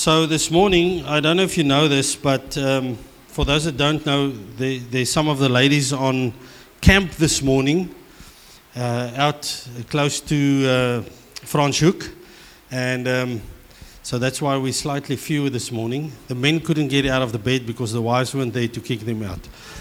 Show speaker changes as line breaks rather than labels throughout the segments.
So this morning, I don't know if you know this, but for those that don't know, there's some of the ladies on camp this morning, out close to Franschhoek, and so that's why we're slightly fewer this morning. The men couldn't get out of the bed because the wives weren't there to kick them out.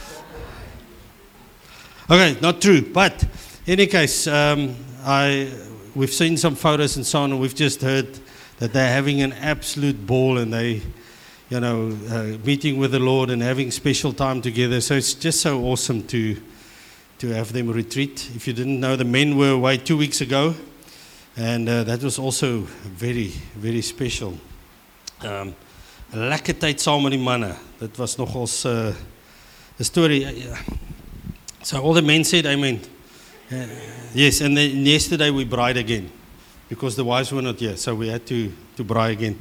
Okay, not true, but in any case, we've seen some photos and so on, and we've just heard that they're having an absolute ball, and they, meeting with the Lord and having special time together. So it's just so awesome to have them retreat. If you didn't know, the men were away 2 weeks ago, and that was also very, very special. Lekker tyd saam met die manne. Dit was nogals 'n story. So all the men said amen. Yes, and then yesterday we bride again, because the wives were not here, so we had to bride again.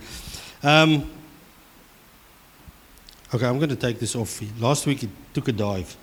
Okay, I'm going to take this off. Last week it took a dive.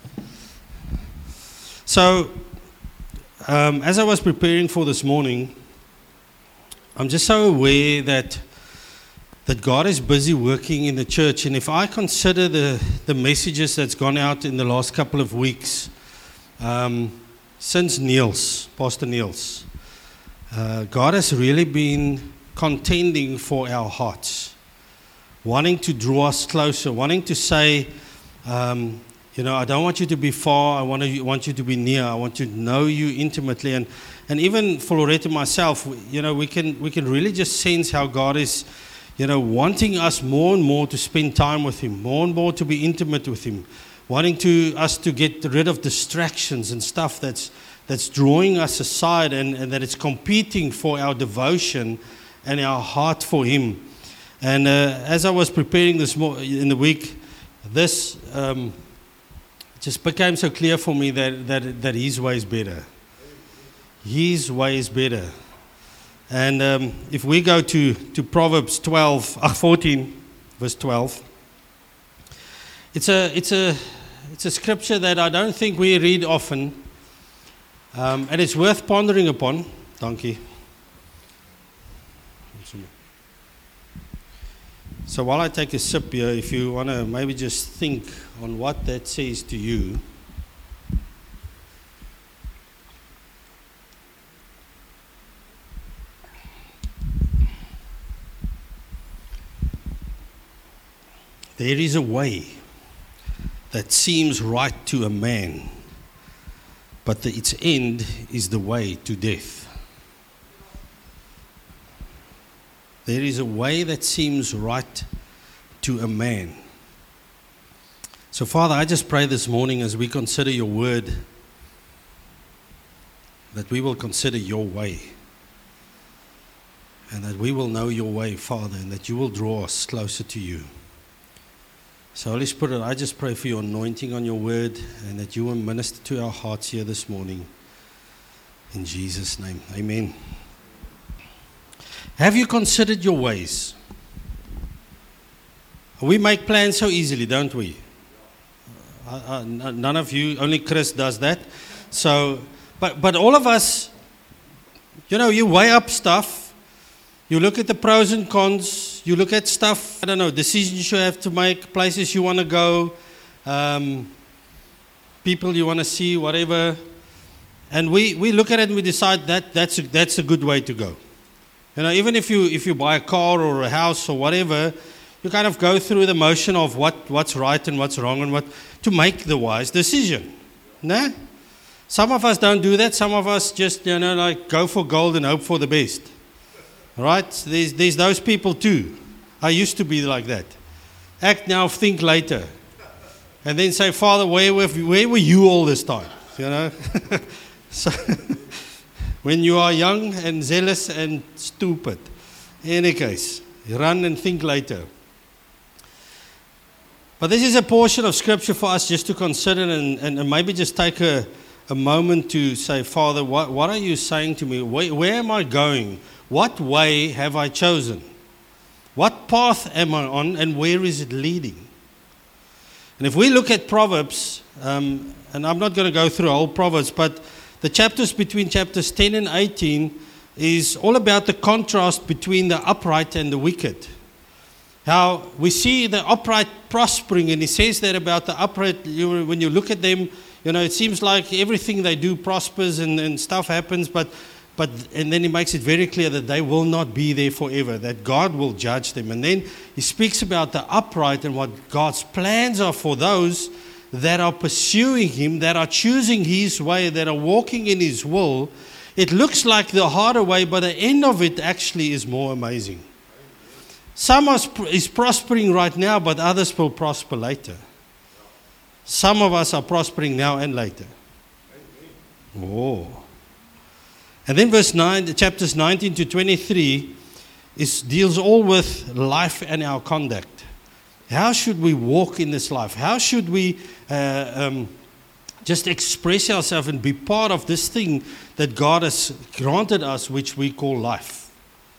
So, as I was preparing for this morning, I'm just so aware that God is busy working in the church. And if I consider the messages that's gone out in the last couple of weeks, since Pastor Niels, God has really been contending for our hearts, wanting to draw us closer, wanting to say, I don't want you to be far, I want you to be near, I want to know you intimately. And even for Loretta and myself, we can really just sense how God is, wanting us more and more to spend time with Him, more and more to be intimate with Him, wanting us to get rid of distractions and stuff that's drawing us aside, and that it's competing for our devotion and our heart for Him. And as I was preparing this in the week, this just became so clear for me that His way is better. His way is better. And if we go to Proverbs 14, verse 12, it's a scripture that I don't think we read often. And it's worth pondering upon. Dankie. So while I take a sip here, if you want to maybe just think on what that says to you. There is a way that seems right to a man, but its end is the way to death. There is a way that seems right to a man. So, Father, I just pray this morning as we consider your word, that we will consider your way, and that we will know your way, Father, and that you will draw us closer to you. So, Holy Spirit, I just pray for your anointing on your word, and that you will minister to our hearts here this morning. In Jesus' name, amen. Have you considered your ways? We make plans so easily, don't we? None of you, only Chris does that. So, but all of us, you weigh up stuff. You look at the pros and cons. You look at stuff, decisions you have to make, places you want to go, people you want to see, whatever. And we look at it and we decide that's a good way to go. Even if you buy a car or a house or whatever, you kind of go through the motion of what's right and what's wrong and what to make the wise decision. No? Some of us don't do that. Some of us just go for gold and hope for the best. Right? There's those people too. I used to be like that. Act now, think later. And then say, Father, where were you all this time? So when you are young and zealous and stupid. In any case, run and think later. But this is a portion of Scripture for us just to consider and maybe just take a moment to say, Father, what are you saying to me? Where am I going? What way have I chosen? What path am I on, and where is it leading? And if we look at Proverbs, and I'm not going to go through all Proverbs, but the chapters between chapters 10 and 18 is all about the contrast between the upright and the wicked. How we see the upright prospering, and he says that about the upright, when you look at them, it seems like everything they do prospers and stuff happens, but and then he makes it very clear that they will not be there forever, that God will judge them. And then he speaks about the upright and what God's plans are for those that are pursuing him, that are choosing his way, that are walking in his will. It looks like the harder way, but the end of it actually is more amazing. Some is prospering right now, but others will prosper later. Some of us are prospering now and later. Oh. And then verse 9, chapters 19 to 23 deals all with life and our conduct. How should we walk in this life? How should we just express ourselves and be part of this thing that God has granted us, which we call life?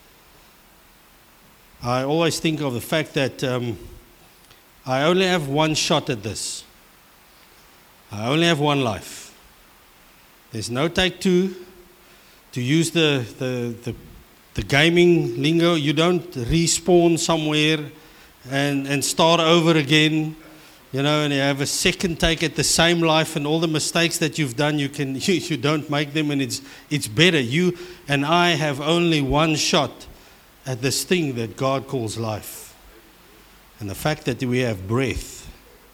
I always think of the fact that I only have one shot at this. I only have one life. There's no take two. To use the gaming lingo, you don't respawn somewhere and start over again, and you have a second take at the same life, and all the mistakes that you've done, you don't make them, and it's better. You and I have only one shot at this thing that God calls life. And the fact that we have breath,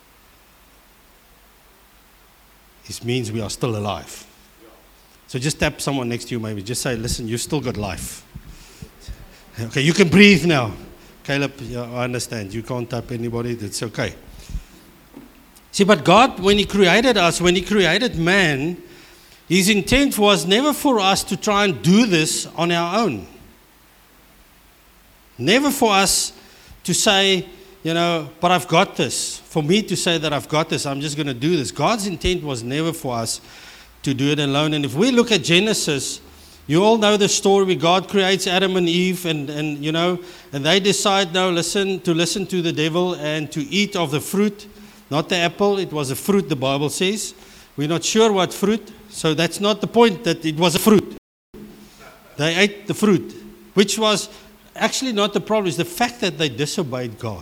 it means we are still alive. So just tap someone next to you maybe. Just say, listen, you've still got life. Okay, you can breathe now. Caleb, I understand. You can't tap anybody. That's okay. See, but God, when he created us, when he created man, his intent was never for us to try and do this on our own. Never for us to say, but I've got this. For me to say that I've got this, I'm just going to do this. God's intent was never for us to do it alone. And if we look at Genesis, you all know the story where God creates Adam and Eve, and they decide now to listen to the devil and to eat of the fruit, not the apple. It was a fruit, the Bible says. We're not sure what fruit, so that's not the point, that it was a fruit. They ate the fruit, which was actually not the problem. It's the fact that they disobeyed God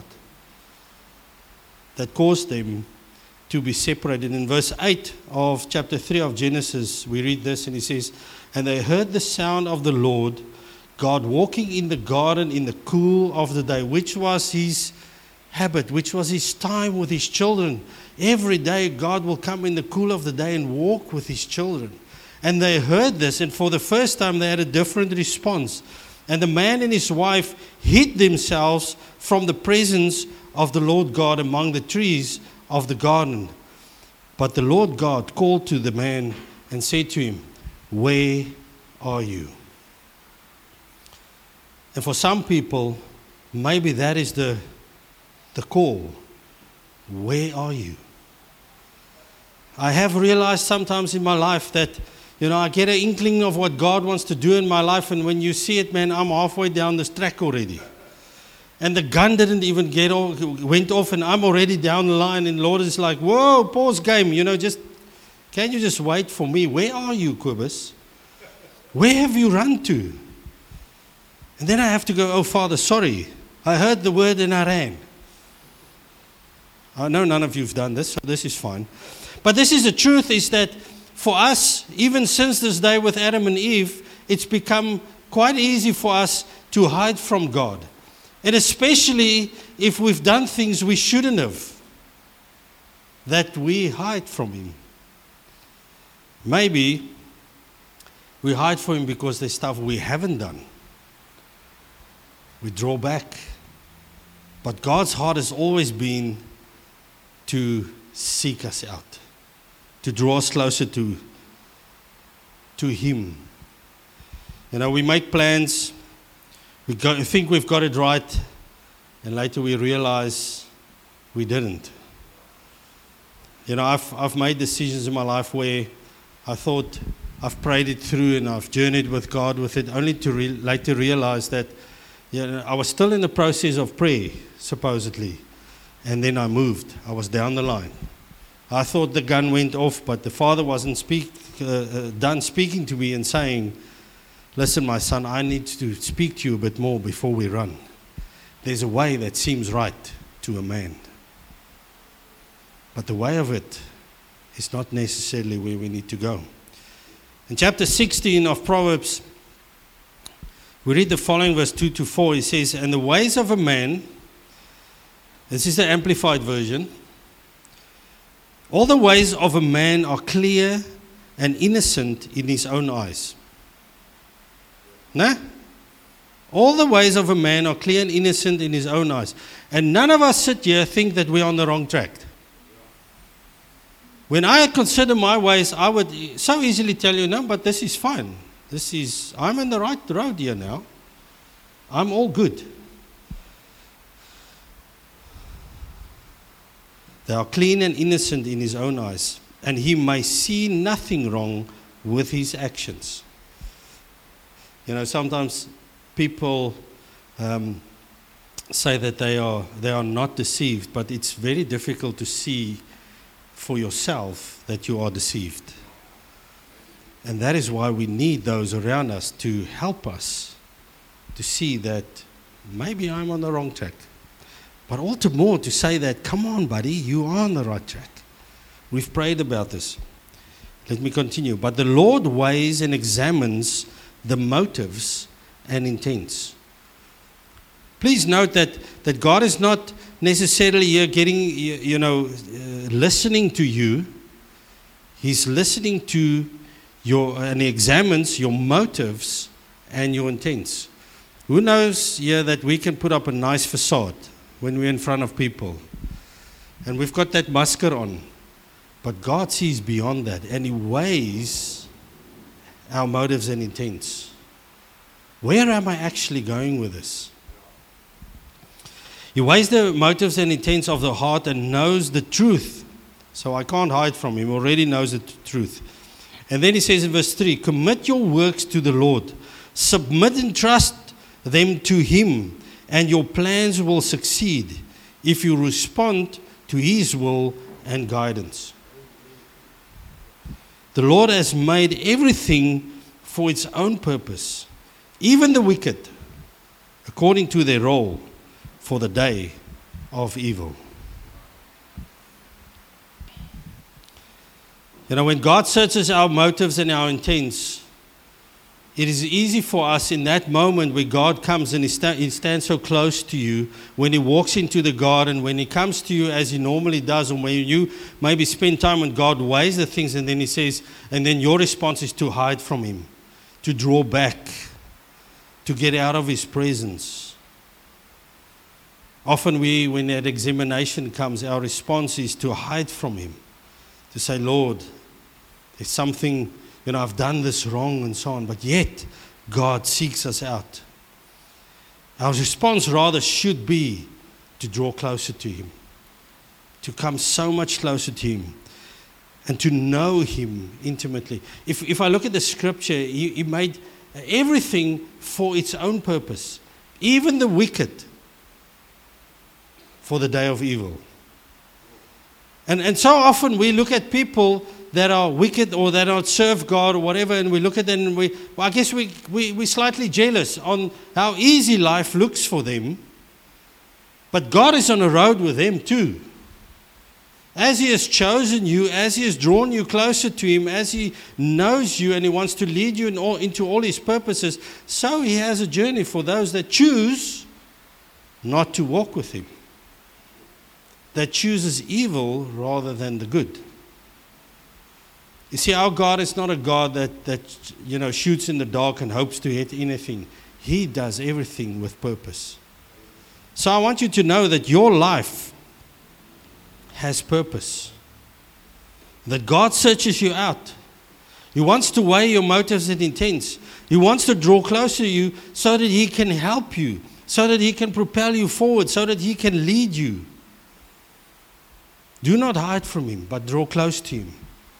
that caused them to be separated. In verse 8 of chapter 3 of Genesis, we read this, and he says, and they heard the sound of the Lord God walking in the garden in the cool of the day, which was his habit, which was his time with his children. Every day God will come in the cool of the day and walk with his children. And they heard this, and for the first time they had a different response. And the man and his wife hid themselves from the presence of the Lord God among the trees of the garden. But the Lord God called to the man and said to him, where are you? And for some people, maybe that is the call. Where are you? I have realized sometimes in my life that, I get an inkling of what God wants to do in my life, and when you see it, man, I'm halfway down this track already. And the gun didn't even went off, and I'm already down the line, and the Lord is like, whoa, pause game, can you just wait for me? Where are you, Kobus? Where have you run to? And then I have to go, oh, Father, sorry. I heard the word and I ran. I know none of you have done this, so this is fine. But this is the truth, is that for us, even since this day with Adam and Eve, it's become quite easy for us to hide from God. And especially if we've done things we shouldn't have, that we hide from him. Maybe we hide from him because there's stuff we haven't done. We draw back. But God's heart has always been to seek us out, to draw us closer to him. We make plans. We think we've got it right, and later we realize we didn't. I've made decisions in my life where I thought I've prayed it through and I've journeyed with God with it, only to later realize that I was still in the process of prayer, supposedly, and then I moved. I was down the line. I thought the gun went off, but the Father wasn't done speaking to me and saying, listen, my son, I need to speak to you a bit more before we run. there's a way that seems right to a man. But the way of it is not necessarily where we need to go. In chapter 16 of Proverbs, we read the following verse 2 to 4. It says, "And the ways of a man," this is the Amplified version, "all the ways of a man are clear and innocent in his own eyes." No? All the ways of a man are clear and innocent in his own eyes. And none of us sit here think that we're on the wrong track. When I consider my ways, I would so easily tell you, no, but this is fine. I'm on the right road here now. I'm all good. They are clean and innocent in his own eyes, and he may see nothing wrong with his actions. You know, sometimes people say that they are not deceived, but it's very difficult to see for yourself that you are deceived. And that is why we need those around us to help us to see that maybe I'm on the wrong track. But all the more to say that, come on, buddy, you are on the right track. We've prayed about this. Let me continue. "But the Lord weighs and examines the motives and intents." Please note that God is not necessarily here listening to you. He's listening to and he examines your motives and your intents. Who knows here that we can put up a nice facade when we're in front of people, and we've got that masker on, but God sees beyond that, and he weighs our motives and intents. Where am I actually going with this? He weighs the motives and intents of the heart and knows the truth. So I can't hide from him. He already knows the truth. And then he says in verse 3, "Commit your works to the Lord. Submit and trust them to him, and your plans will succeed if you respond to his will and guidance." The Lord has made everything for its own purpose, even the wicked, according to their role for the day of evil. You know, when God searches our motives and our intents, it is easy for us in that moment where God comes and he stands so close to you, when he walks into the garden, when he comes to you as he normally does, or when you maybe spend time when God weighs the things, and then he says, and then your response is to hide from him, to draw back, to get out of his presence. Often when that examination comes, our response is to hide from him, to say, "Lord, there's something, I've done this wrong," and so on. But yet, God seeks us out. Our response rather should be to draw closer to him, to come so much closer to him, and to know him intimately. If I look at the scripture, he made everything for its own purpose, even the wicked for the day of evil. And so often we look at people that are wicked or that don't serve God or whatever, and we look at them and we're slightly jealous on how easy life looks for them. But God is on a road with them too. As he has chosen you, as he has drawn you closer to him, as he knows you and he wants to lead you into all his purposes, so he has a journey for those that choose not to walk with him, that chooses evil rather than the good. You see, our God is not a God that shoots in the dark and hopes to hit anything. He does everything with purpose. So I want you to know that your life has purpose, that God searches you out. He wants to weigh your motives and intents. He wants to draw closer to you so that he can help you, so that he can propel you forward, so that he can lead you. Do not hide from him, but draw close to him.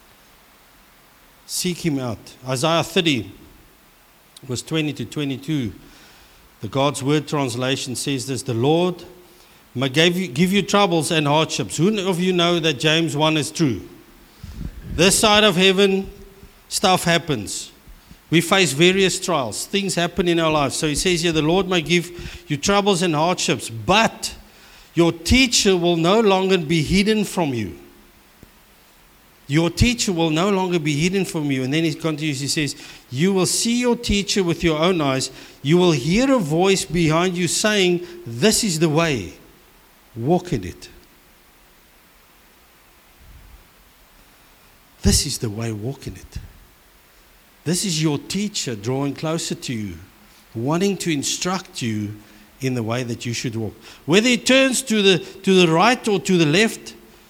Seek him out. Isaiah 30, verse 20 to 22, the God's Word translation says this: "The Lord may give you troubles and hardships." Who of you know that James 1 is true? This side of heaven, stuff happens. We face various trials. Things happen in our lives. So he says here, the Lord may give you troubles and hardships, but your teacher will no longer be hidden from you. Your teacher will no longer be hidden from you. And then he continues, he says, you will see your teacher with your own eyes. You will hear a voice behind you saying, this is the way. Walk in it. This is the way, walk in it. This is your teacher drawing closer to you, wanting to instruct you in the way that you should walk. Whether it turns to the right or to the left,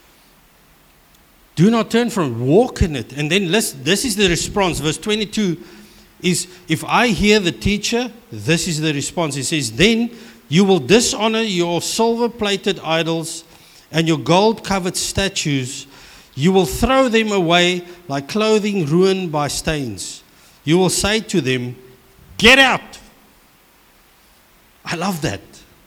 do not turn from it, walk in it. And then this is the response. Verse 22 is, if I hear the teacher, this is the response. It says, then you will dishonor your silver-plated idols and your gold-covered statues. You will throw them away like clothing ruined by stains. You will say to them, get out. I love that.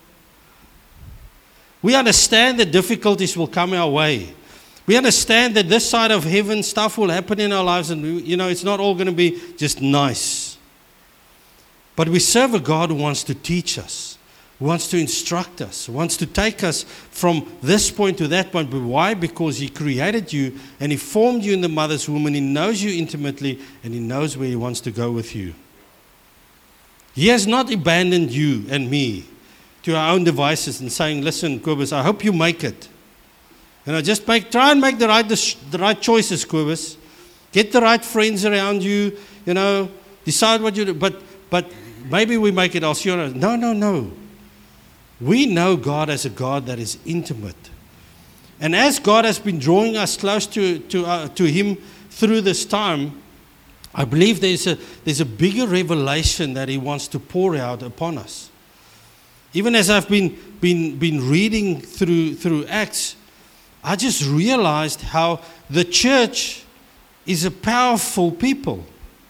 We understand that difficulties will come our way. We understand that this side of heaven, stuff will happen in our lives, and it's not all going to be just nice. But we serve a God who wants to teach us, who wants to instruct us, who wants to take us from this point to that point. But why? Because He created you and He formed you in the mother's womb, and He knows you intimately, and He knows where He wants to go with you. He has not abandoned you and me to our own devices and saying, listen, Kobus, I hope you make it. Just try and make the right choices, Kobus. Get the right friends around you, decide what you do. But maybe we make it, I'll see you. No. We know God as a God that is intimate. And as God has been drawing us close to Him through this time, I believe there's a bigger revelation that He wants to pour out upon us. Even as I've been reading through Acts, I just realized how the church is a powerful people.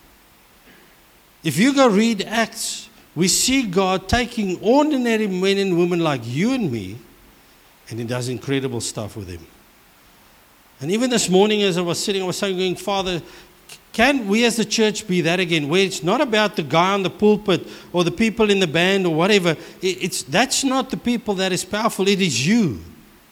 If you go read Acts, we see God taking ordinary men and women like you and me, and He does incredible stuff with them. And even this morning as I was sitting, I was saying, Father, can we as the church be that again, where it's not about the guy on the pulpit or the people in the band or whatever. That's not the people that is powerful. It is you.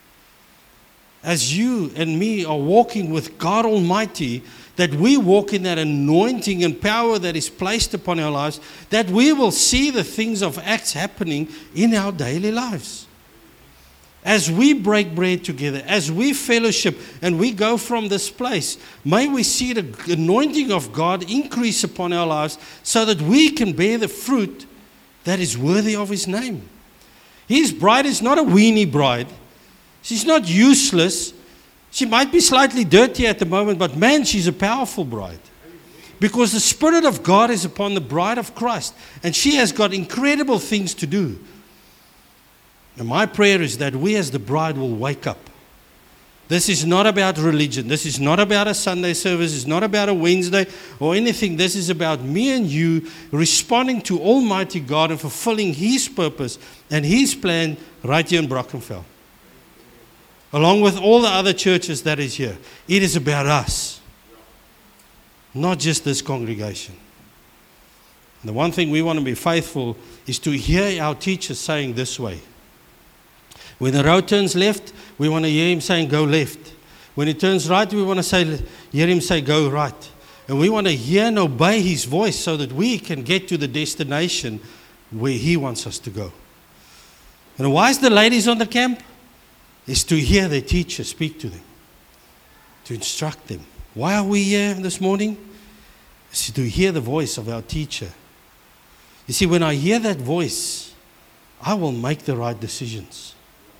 As you and me are walking with God Almighty, that we walk in that anointing and power that is placed upon our lives, that we will see the things of Acts happening in our daily lives. As we break bread together, as we fellowship and we go from this place, may we see the anointing of God increase upon our lives so that we can bear the fruit that is worthy of His name. His bride is not a weenie bride. She's not useless. She might be slightly dirty at the moment, but man, she's a powerful bride. Because the Spirit of God is upon the bride of Christ, and she has got incredible things to do. And my prayer is that we as the bride will wake up. This is not about religion. This is not about a Sunday service. It's not about a Wednesday or anything. This is about me and you responding to Almighty God and fulfilling His purpose and His plan right here in Brackenfell. Along with all the other churches that is here. It is about us. Not just this congregation. And the one thing we want to be faithful is to hear our teachers saying this way. When the road turns left, we want to hear Him saying, go left. When it turns right, we want to hear Him say, go right. And we want to hear and obey His voice so that we can get to the destination where He wants us to go. And why is the ladies on the camp? Is to hear their teacher speak to them, to instruct them. Why are we here this morning? It's to hear the voice of our teacher. You see, when I hear that voice, I will make the right decisions.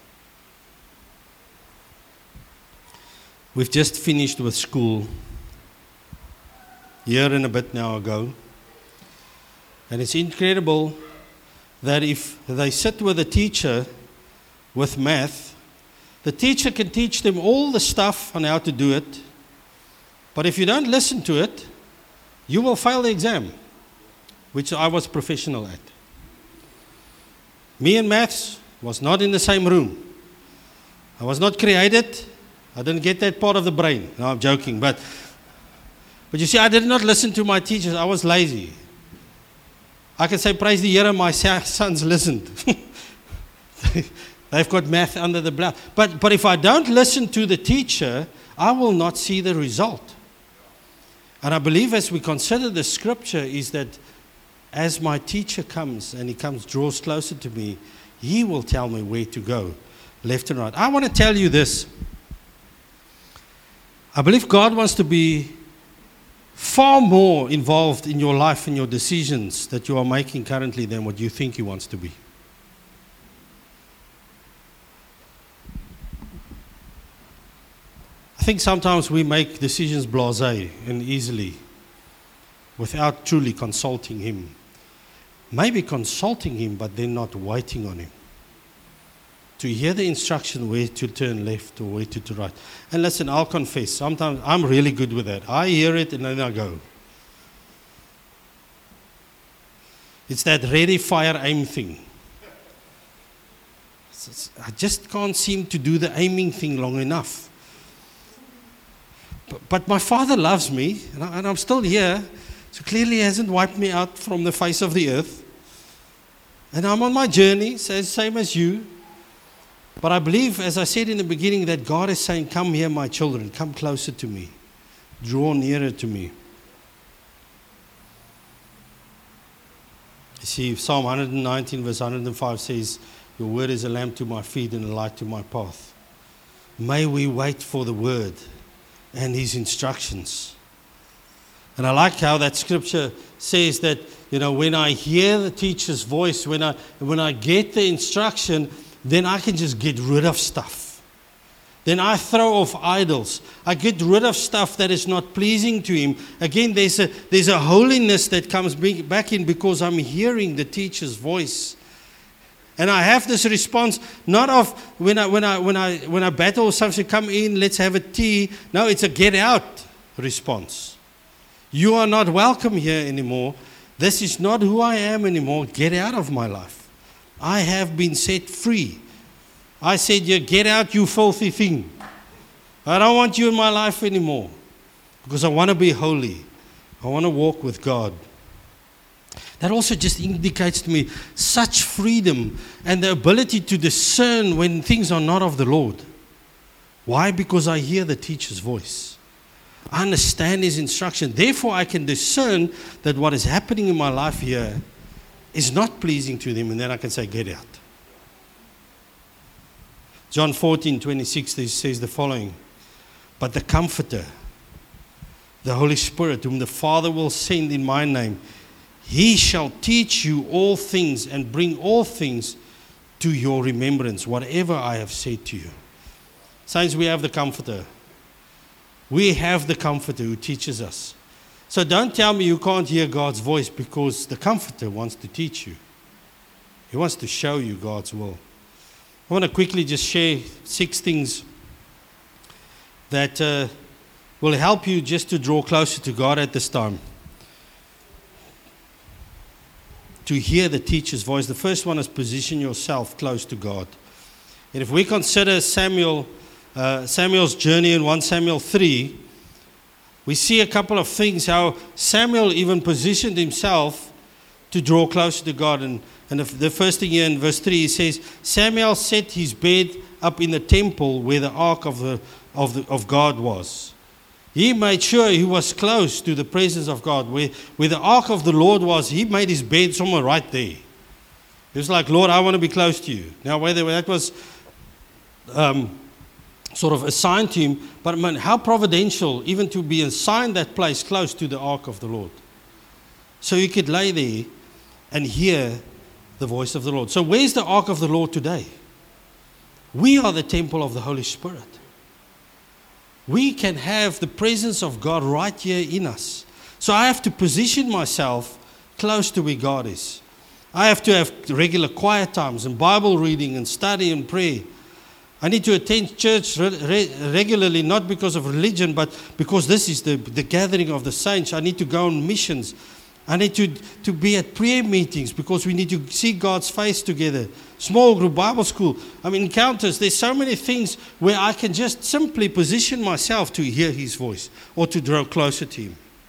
We've just finished with school, a year and a bit now ago. And it's incredible that if they sit with a teacher with math, the teacher can teach them all the stuff on how to do it. But if you don't listen to it, you will fail the exam, which I was professional at. Me and maths was not in the same room. I was not created. I didn't get that part of the brain. No, I'm joking. But But you see, I did not listen to my teachers. I was lazy. I can say, praise the Lord, my sons listened. They've got math under the blouse. But if I don't listen to the teacher, I will not see the result. And I believe as we consider the scripture is that as my teacher comes and he draws closer to me, he will tell me where to go, left and right. I want to tell you this. I believe God wants to be far more involved in your life and your decisions that you are making currently than what you think He wants to be. I think sometimes we make decisions blasé and easily without truly consulting Him. Maybe consulting Him, but then not waiting on Him to hear the instruction where to turn left or where to right. And listen, I'll confess, sometimes I'm really good with that. I hear it and then I go. It's that ready, fire, aim thing. I just can't seem to do the aiming thing long enough. But my Father loves me, and I'm still here, so clearly He hasn't wiped me out from the face of the earth. And I'm on my journey, same as you. But I believe, as I said in the beginning, that God is saying, come here, my children, come closer to me. Draw nearer to me. You see, Psalm 119 verse 105 says, your word is a lamp to my feet and a light to my path. May we wait for the word and His instructions. And I like how that scripture says that, when I hear the teacher's voice, when I get the instruction, then I can just get rid of stuff. Then I throw off idols. I get rid of stuff that is not pleasing to Him. Again, there's a holiness that comes back in because I'm hearing the teacher's voice. And I have this response, not of when I battle with something, come in, let's have a tea. No, it's a get out response. You are not welcome here anymore. This is not who I am anymore. Get out of my life. I have been set free. I said, get out, you filthy thing. I don't want you in my life anymore because I want to be holy. I want to walk with God. That also just indicates to me such freedom and the ability to discern when things are not of the Lord. Why? Because I hear the teacher's voice. I understand His instruction. Therefore, I can discern that what is happening in my life here is not pleasing to Him, and then I can say, get out. John 14:26 says the following, but the Comforter, the Holy Spirit, whom the Father will send in my name, He shall teach you all things and bring all things to your remembrance, whatever I have said to you. Saints, we have the Comforter. We have the Comforter who teaches us. So don't tell me you can't hear God's voice because the Comforter wants to teach you. He wants to show you God's will. I want to quickly just share 6 things that will help you just to draw closer to God at this time. To hear the teacher's voice. The first one is position yourself close to God. And if we consider Samuel's journey in 1 Samuel 3, we see a couple of things, how Samuel even positioned himself to draw closer to God. And the first thing here in verse 3, he says, Samuel set his bed up in the temple where the ark of God was. He made sure he was close to the presence of God. Where the ark of the Lord was, he made his bed somewhere right there. He was like, Lord, I want to be close to you. Now, whether that was sort of assigned to him, but man, how providential even to be assigned that place close to the ark of the Lord. So he could lay there and hear the voice of the Lord. So where's the ark of the Lord today? We are the temple of the Holy Spirit. We can have the presence of God right here in us. So I have to position myself close to where God is. I have to have regular quiet times and Bible reading and study and prayer. I need to attend church regularly, not because of religion, but because this is the gathering of the saints. I need to go on missions. I need to be at prayer meetings because we need to see God's face together. Small group, Bible school, encounters. There's so many things where I can just simply position myself to hear His voice or to draw closer to Him.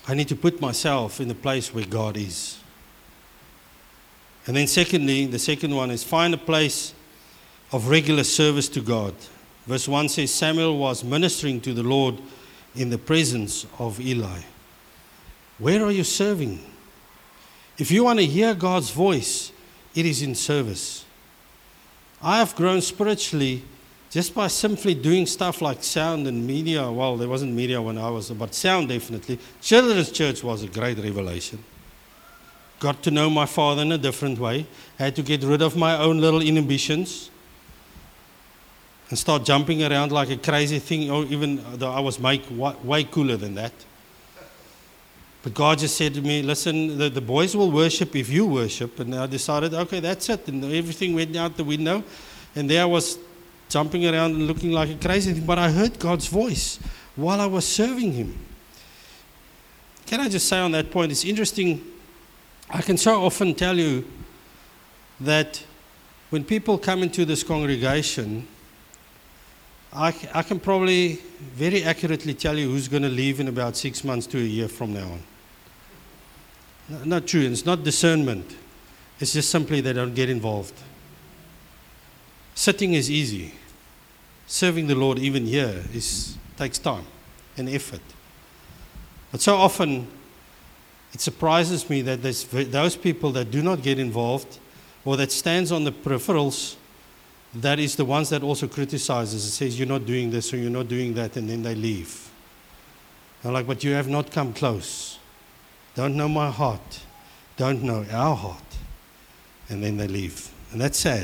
I need to put myself in the place where God is. And then secondly, the second one is find a place of regular service to God. Verse 1 says, Samuel was ministering to the Lord in the presence of Eli. Where are you serving? If you want to hear God's voice, it is in service. I have grown spiritually just by simply doing stuff like sound and media. Well, there wasn't media when I was, but sound definitely. Children's church was a great revelation. Got to know my Father in a different way. Had to get rid of my own little inhibitions and start jumping around like a crazy thing, or even though I was way cooler than that. But God just said to me, listen, the boys will worship if you worship. And I decided, okay, that's it. And everything went out the window. And there I was jumping around and looking like a crazy thing. But I heard God's voice while I was serving Him. Can I just say on that point, it's interesting. I can so often tell you that when people come into this congregation, I can probably very accurately tell you who's going to leave in about 6 months to a year from now on. Not true. It's not discernment. It's just simply they don't get involved. Sitting is easy. Serving the Lord even here takes time and effort. But so often it surprises me that there's those people that do not get involved or that stands on the peripherals. That is the ones that also criticizes and says, you're not doing this or you're not doing that, and then they leave. I'm like, but you have not come close. Don't know my heart. Don't know our heart. And then they leave. And that's sad.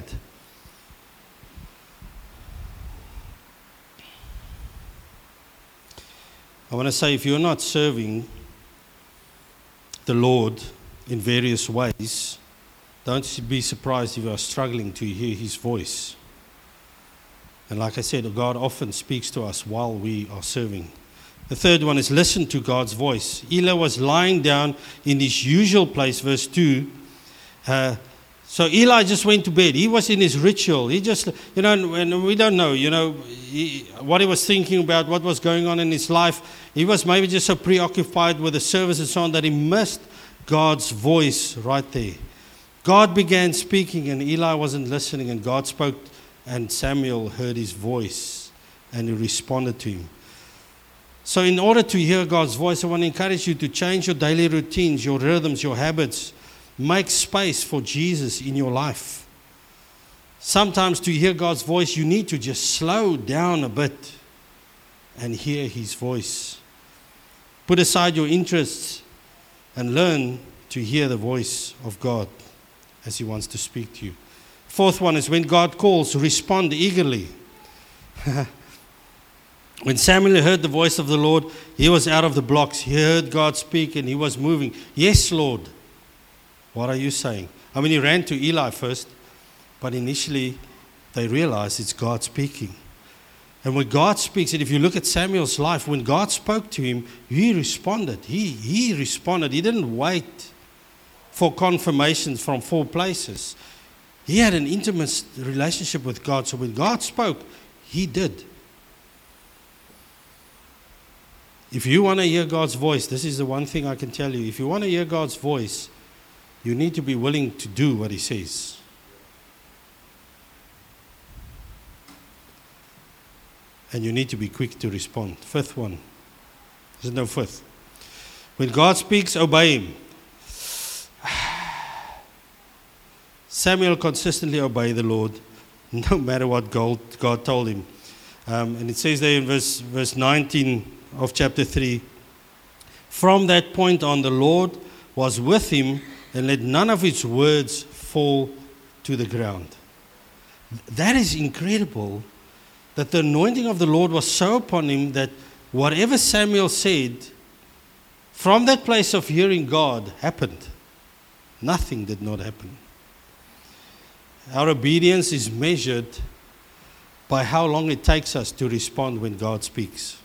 I want to say, if you're not serving the Lord in various ways, don't be surprised if you are struggling to hear His voice. And like I said, God often speaks to us while we are serving. The third one is listen to God's voice. Eli was lying down in his usual place, verse 2. So Eli just went to bed. He was in his ritual. He just, and we don't know, what he was thinking about, what was going on in his life. He was maybe just so preoccupied with the service and so on that he missed God's voice right there. God began speaking and Eli wasn't listening, and God spoke and Samuel heard his voice and he responded to him. So in order to hear God's voice, I want to encourage you to change your daily routines, your rhythms, your habits. Make space for Jesus in your life. Sometimes to hear God's voice, you need to just slow down a bit and hear His voice. Put aside your interests and learn to hear the voice of God as He wants to speak to you. Fourth one is when God calls, respond eagerly. When Samuel heard the voice of the Lord, he was out of the blocks. He heard God speak and he was moving. Yes, Lord. What are you saying? I mean, he ran to Eli first, but initially they realized it's God speaking. And when God speaks, and if you look at Samuel's life, when God spoke to him, he responded. He responded. He didn't wait for confirmations from 4 places. He had an intimate relationship with God. So when God spoke, he did. If you want to hear God's voice, this is the one thing I can tell you. If you want to hear God's voice, you need to be willing to do what He says. And you need to be quick to respond. Fifth one. There's no fifth. When God speaks, obey Him. Samuel consistently obeyed the Lord, no matter what God told him. And it says there in verse 19 of chapter 3, from that point on, the Lord was with him and let none of his words fall to the ground. That is incredible, that the anointing of the Lord was so upon him that whatever Samuel said, from that place of hearing God, happened. Nothing did not happen. Our obedience is measured by how long it takes us to respond when God speaks.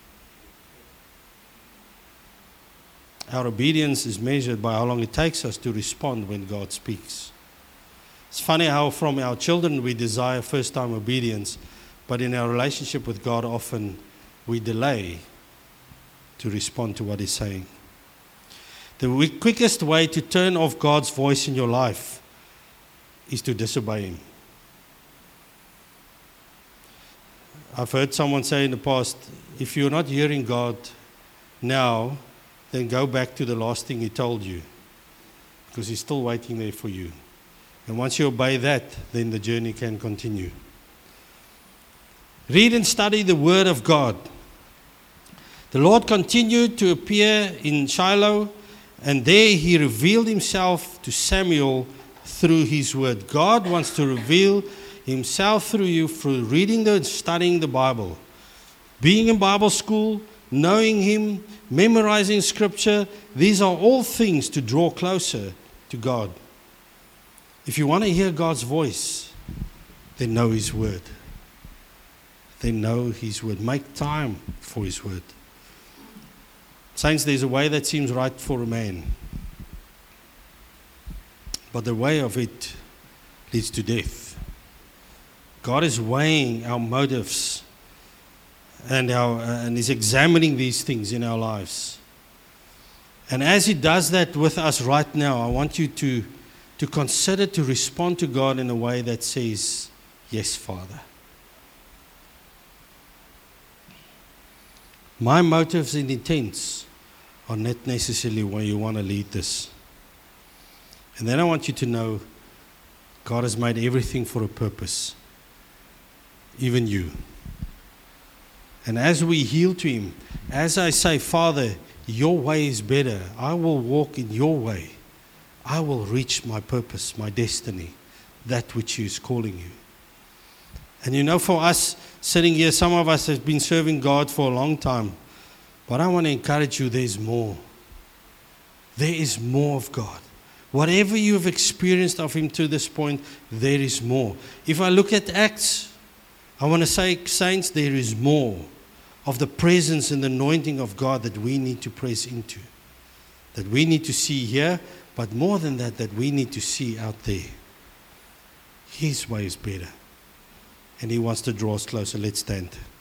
Our obedience is measured by how long it takes us to respond when God speaks. It's funny how from our children we desire first-time obedience, but in our relationship with God often we delay to respond to what He's saying. The quickest way to turn off God's voice in your life is to disobey Him. I've heard someone say in the past, if you're not hearing God now, then go back to the last thing He told you, because He's still waiting there for you. And once you obey that, then the journey can continue. Read and study the Word of God. The Lord continued to appear in Shiloh, and there He revealed Himself to Samuel through His Word. God wants to reveal Himself through you through reading and studying the Bible. Being in Bible school, knowing Him, memorizing Scripture, these are all things to draw closer to God. If you want to hear God's voice, then know His Word. Then know His Word. Make time for His Word. Saints, there's a way that seems right for a man, but the way of it leads to death. God is weighing our motives and is examining these things in our lives. And as He does that with us right now, I want you to consider to respond to God in a way that says, yes, Father. My motives and intents are not necessarily where you want to lead this. And then I want you to know God has made everything for a purpose, even you. And as we yield to Him, as I say, Father, your way is better. I will walk in your way. I will reach my purpose, my destiny, that which He is calling you. And you know, for us sitting here, some of us have been serving God for a long time. But I want to encourage you, there's more. There is more of God. Whatever you have experienced of Him to this point, there is more. If I look at Acts, I want to say, saints, there is more of the presence and the anointing of God that we need to press into. That we need to see here, but more than that, that we need to see out there. His way is better. And He wants to draw us closer. Let's stand.